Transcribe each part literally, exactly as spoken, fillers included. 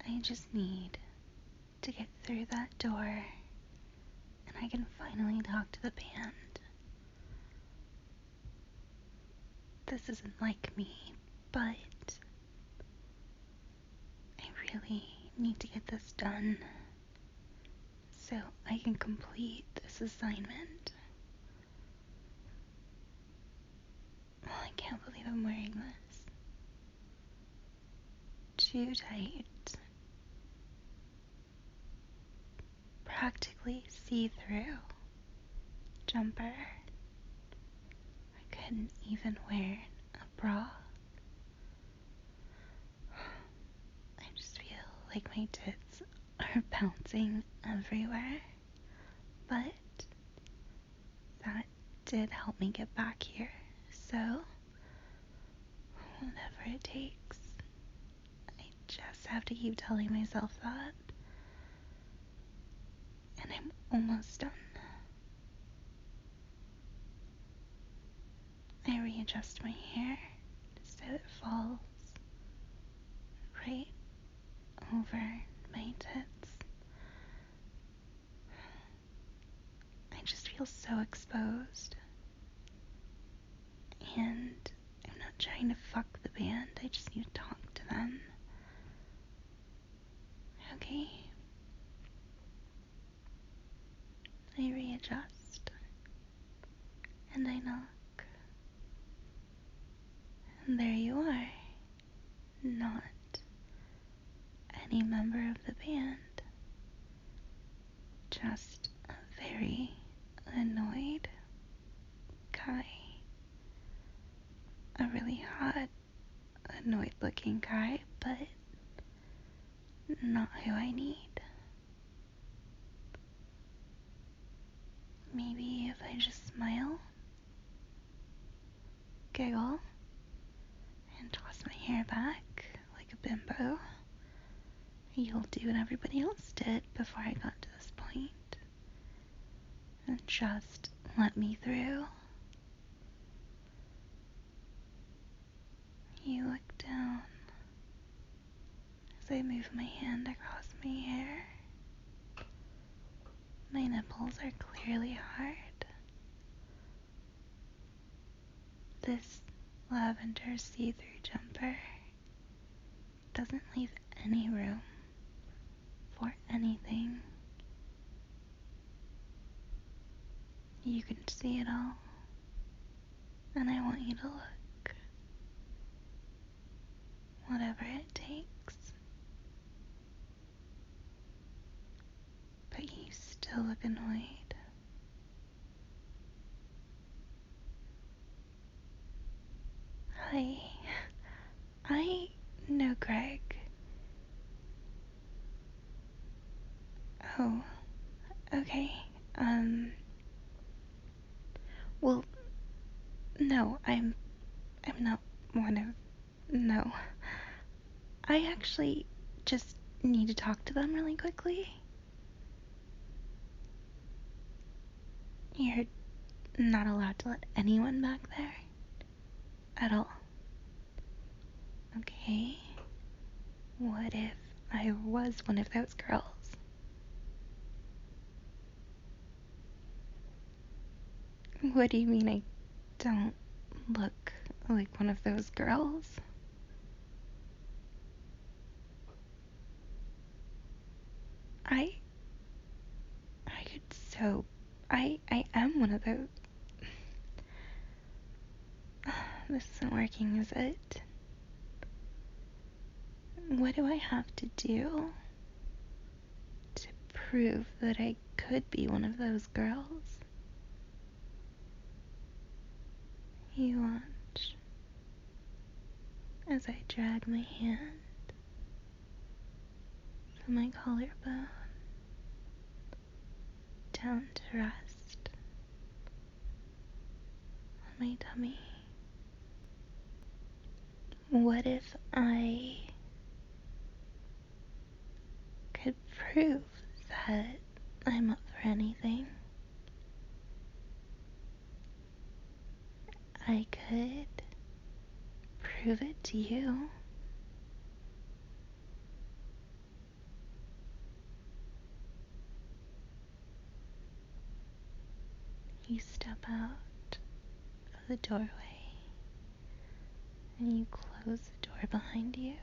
I just need to get through that door and I can finally talk to the band. This isn't like me, but I really need to get this done so I can complete this assignment. Oh, I can't believe I'm wearing this. Too tight. Practically see-through jumper. I couldn't even wear a bra. I just feel like my tits are bouncing everywhere. But that did help me get back here. So, whatever it takes. I just have to keep telling myself that. And I'm almost done. I readjust my hair so it falls right over my tits. I just feel so exposed. And I'm not trying to fuck the band, I just need to talk to them. Okay. I readjust. And I knock. And there you are. Not any member of the band. Just a very annoyed guy. A really hot, annoyed looking guy, but not who I need. Maybe if I just smile, giggle, and toss my hair back like a bimbo, you'll do what everybody else did before I got to this point, and just let me through. You look down as I move my hand across my hair. My nipples are clearly hard. This lavender see-through jumper doesn't leave any room for anything. You can see it all, and I want you to look. Whatever it takes. But you still look annoyed. Hi. I know Greg. Oh, okay. Um, well, no, I'm, I'm not one of, no. I actually just need to talk to them really quickly. You're not allowed to let anyone back there? At all? Okay. What if I was one of those girls? What do you mean I don't look like one of those girls? I... I could so... I... I am one of those... This isn't working, is it? What do I have to do to prove that I could be one of those girls? You watch as I drag my hand from my collarbone down to rest on my tummy. What if I could prove that I'm up for anything? I could prove it to you. You step out of the doorway and you close the door behind you.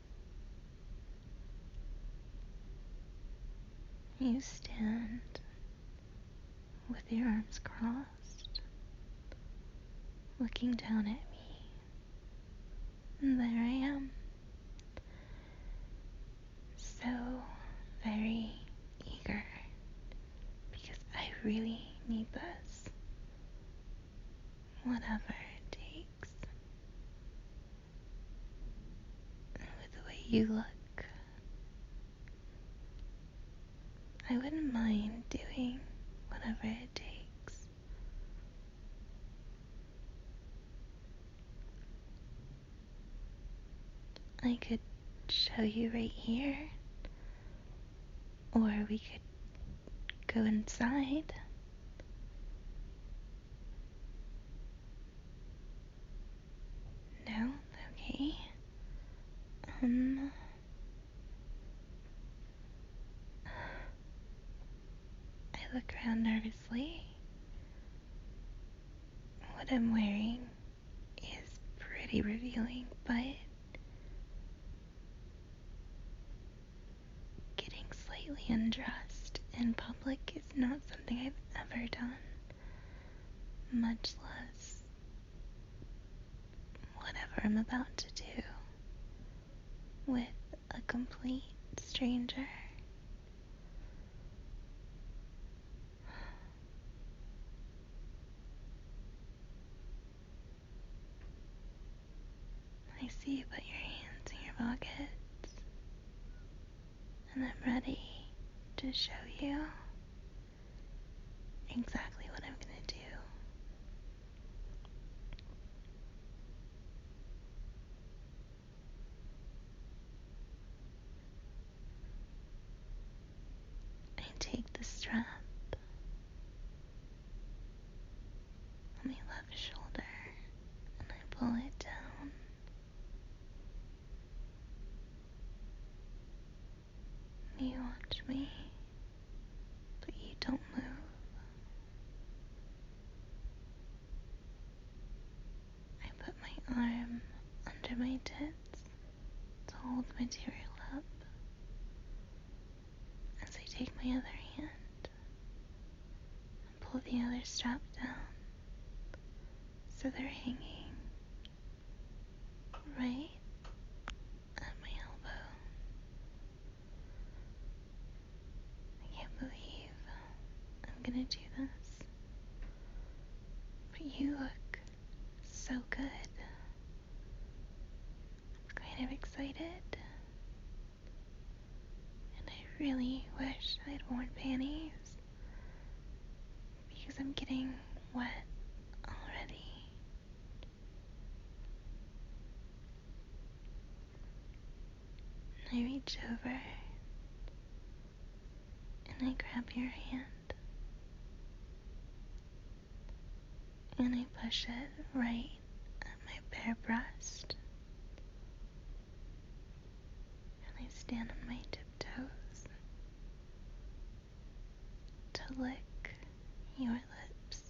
You stand with your arms crossed, looking down at me. And there I am, so very eager, because I really need this, whatever it takes. And with the way you look, I wouldn't mind doing whatever it takes. I could show you right here, or we could go inside. No? Okay. Um... I look around nervously. What I'm wearing is pretty revealing, but getting slightly undressed in public is not something I've ever done, much less whatever I'm about to do with a complete stranger. I see you put your hands in your pockets, and I'm ready to show you exactly what I'm gonna do. I take the strap on my left shoulder and I pull it down. You watch me, but you don't move. I put my arm under my tits to hold the material up as I take my other hand and pull the other strap down so they're hanging right at my elbow. I can't believe I'm gonna do this, but you look so good. I'm kind of excited, and I really wish I'd worn panties because I'm getting wet already. I reach over and I grab your hand and I push it right at my bare breast, and I stand on my tiptoes to lick your lips.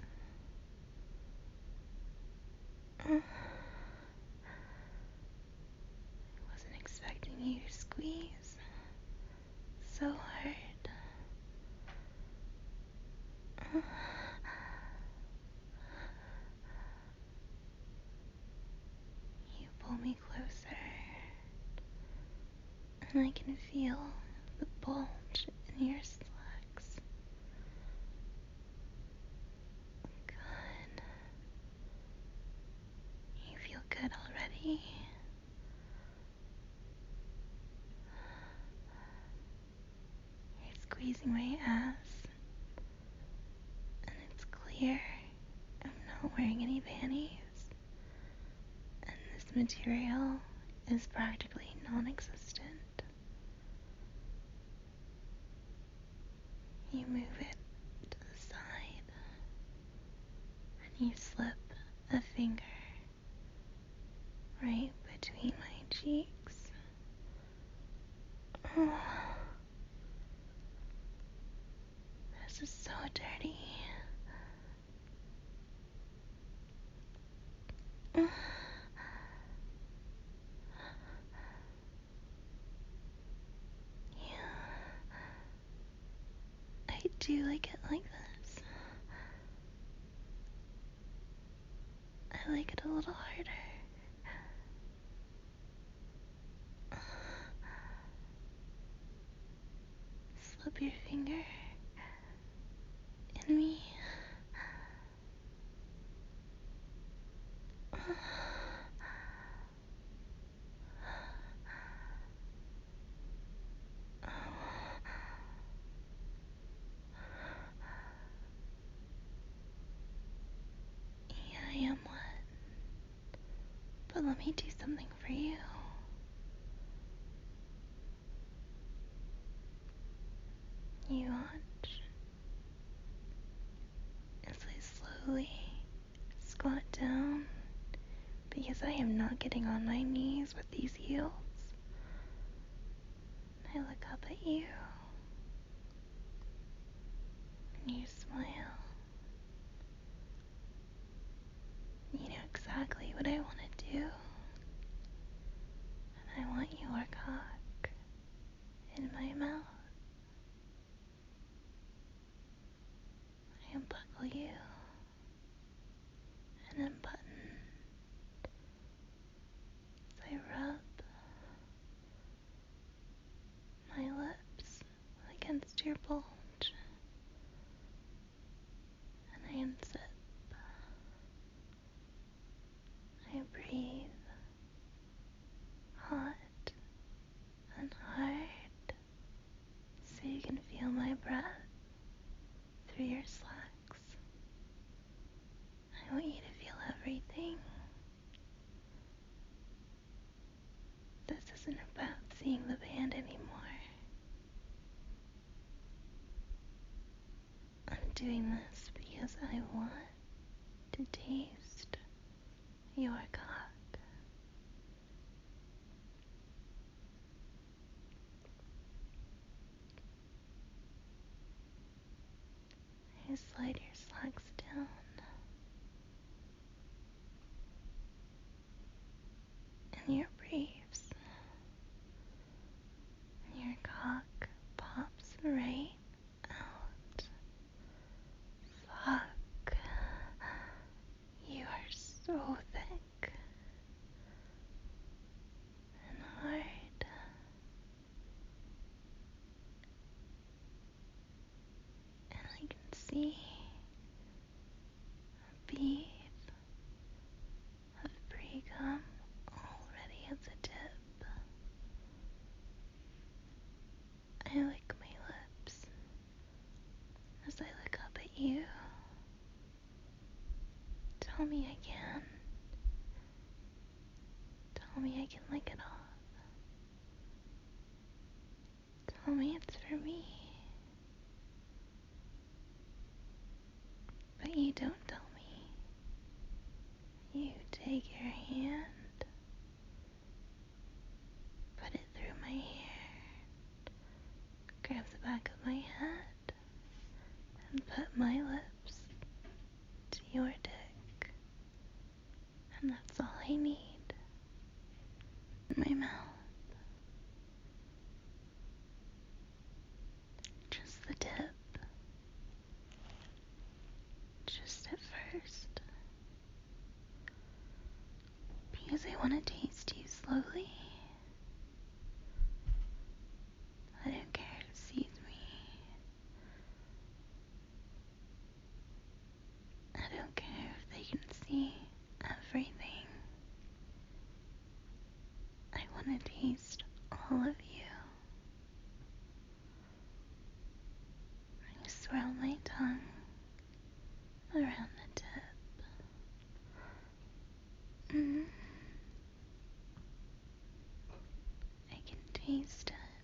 I wasn't expecting you to squeeze so hard. You pull me closer, and I can feel the bulge in your slacks. Good. You feel good already? You're squeezing my ass, and it's clear I'm not wearing any panties, and this material is practically non-existent. You move it to the side, and you slip a finger right between my cheeks. Oh, this is so dirty. Do you like it like this? I like it a little harder. Slip your finger in me. Yeah, I am one. But let me do something for you. You watch as I slowly squat down because I am not getting on my knees with these heels. I look up at you and you smile. You know exactly what I want to do. And I want your cock in my mouth. I unbuckle you and unbutton as I rub my lips against your bulge. And I unzip. I breathe hot and hard so you can feel my breath through your slacks. I want you to feel everything. This isn't about seeing the band anymore. I'm doing this because I want to taste your cock. I slide your slacks down in your briefs. And your cock pops right out. Fuck. You are so thick and hard. And I can see a bead of pre-cum already at the tip. I lick my lips as I look up at you. Tell me I can. Tell me I can lick it off. Tell me it's for me. But you don't tell me. You take your hand, put it through my hair, grab the back of my head, and put my lips to your dick. And that's all I need. In my mouth. Just the tip. Just at first. Because I want to taste you slowly. I don't care if it sees me. I don't care if they can see everything. I want to taste all of you. I swirl my tongue around the tip. Mm. I can taste it.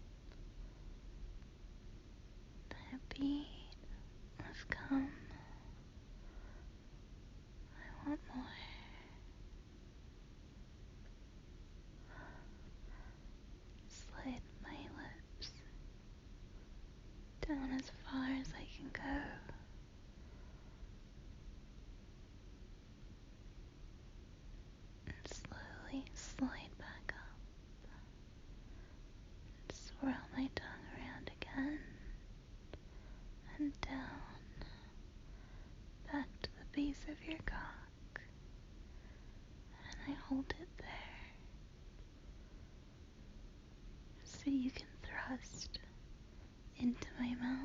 That bead of cum. I want more. Slide my lips down as far as I can go. And slowly slide back up. base of your cock, and I hold it there so you can thrust into my mouth.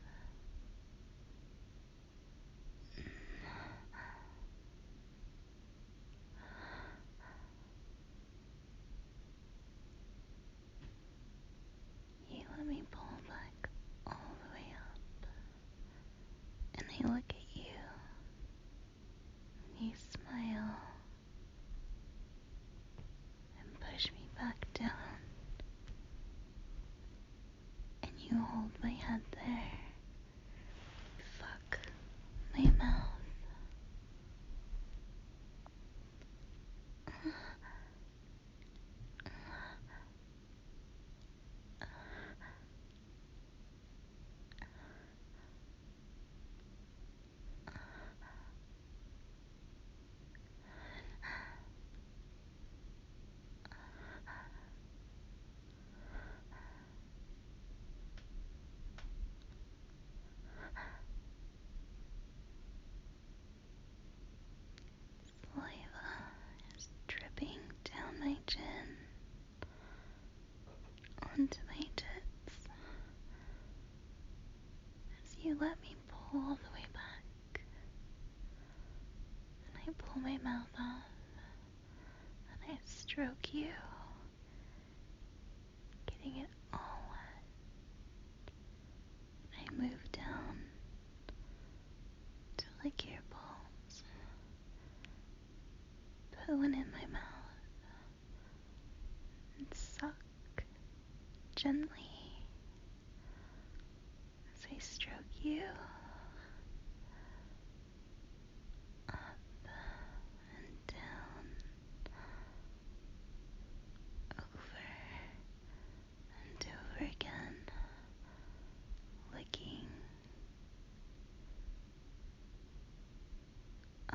You let me pull back all the way up, and I look at you, and you smile, and push me back down, and you hold my head there. Fuck my mouth. Saliva is dripping down my chin onto my tits as you let me pull all the way back, and I pull my mouth off, and I stroke you, getting it all wet. I move down to lick your balls, put one in my mouth, and suck gently as I stroke you up and down, over and over again, licking. Oh.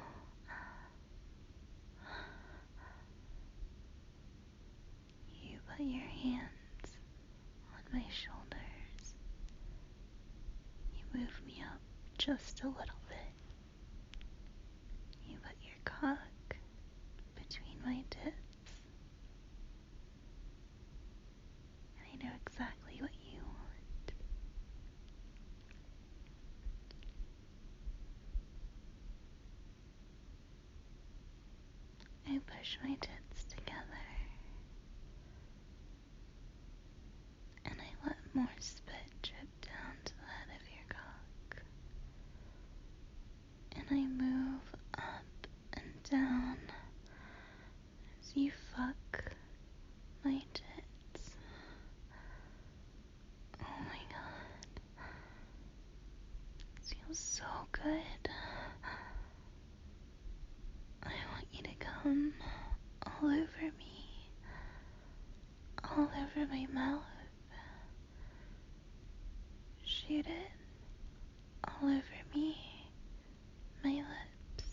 You put your hands on my shoulders. You move me up just a little bit. You put your cock between my tits. And I know exactly what you want. I push my tits together, and I let more spit drip down to the head of your cock. And I move up and down as you fuck my tits. Oh my god. It feels so good. I want you to come all over me, all over my mouth. Shoot it all over me, my lips,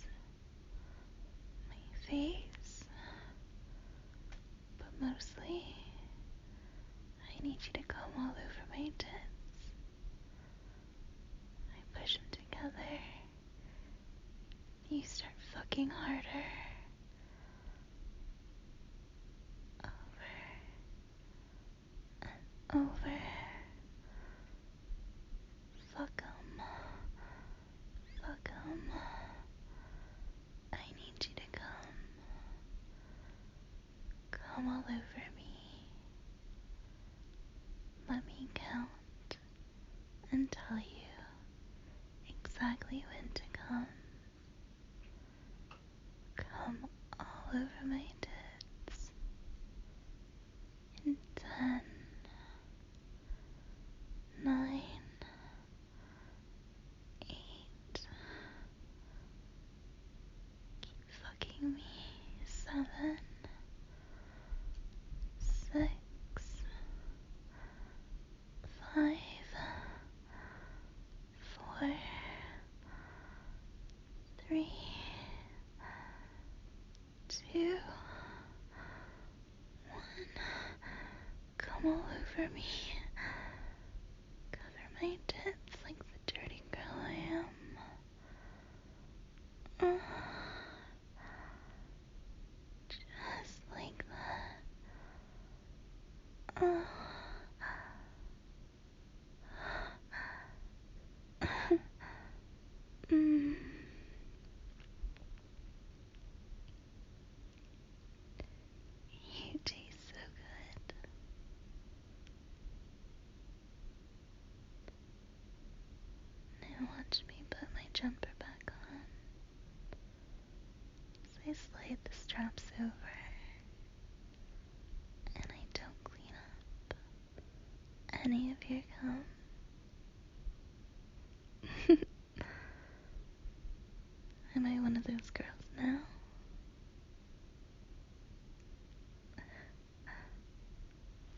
my face, but mostly I need you to come all over my tits. I push them together. You start fucking harder. Over and over. Fuck 'em. Fuck 'em. I need you to come. Come all over me. Let me count and tell you exactly when to come. Come all over my tits. In ten, nine, eight. Keep fucking me. Seven, six, five, four, three, two, one. Come all over me. Cover my tits like the dirty girl I am. Oh. mm. You taste so good. Now watch me put my jumper back on. So I slide the straps over and I don't clean up any of your gum. Am I one of those girls now?